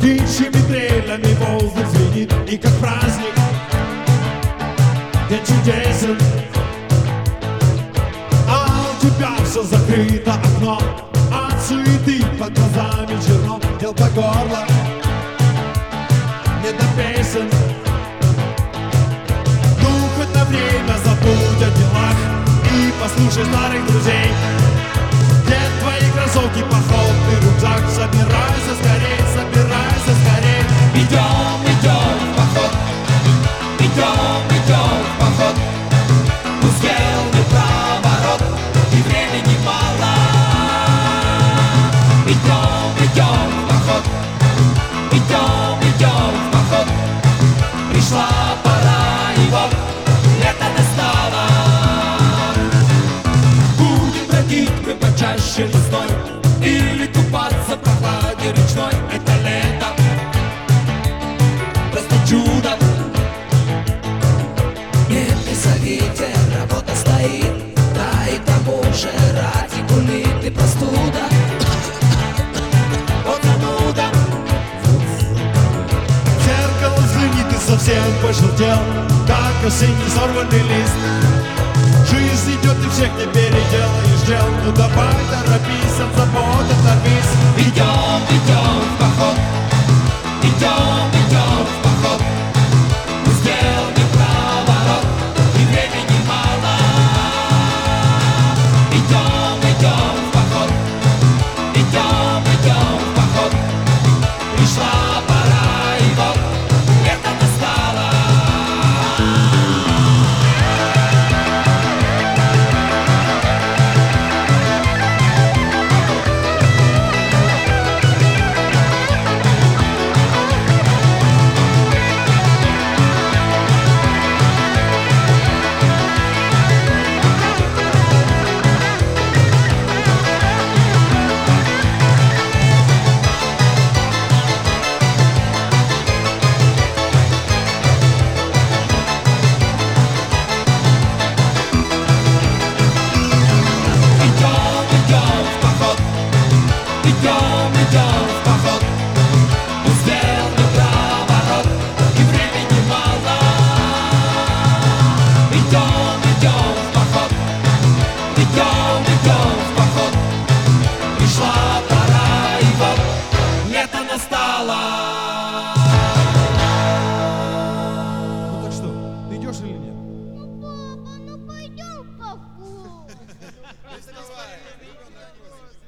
птичьими трелями воздух звенит, и как праздник день чудесен. А у тебя все закрыто окно, от суеты под глазами черно, дел по горло, не до песен. Ну, хоть на время забудь о делах и послушай старых друзей. Где твои кроссовки, походный рюкзак? Собирайся скорей, собирайся скорей. Идем, идем в поход, идем, идем в поход. Успел не проворот, и времени мало. Идем, идем в поход, идем, идем в поход. Пришла пора, и вот лето настало. Будем бродить мы почаще лесной, или купаться в прохладе речной. Это лето, просто чудо. Нет, не зовите, работа стоит, да и к тому же радикулит и простуда. Вот зануда. Зеркало взгляни, ты совсем пожелтел, как осенний сорванный лист. Жизнь идет и всех не переделаешь дел. Ну давай торопись, от забот оторвись. Идем, идем в поход, идем, идем в поход. Успел не проворот, и времени мало. Идем, идем в поход, идем, идем в поход. Пришла пора, и вот лето настало. Идем, идем в поход, успел не проворот, и времени мало. Идем, идем в поход, идем, идем в поход. Пришла пора, и вот лето настало. Ну так что, ты идешь или нет? Ну, папа, ну пойдем в поход. Вставай,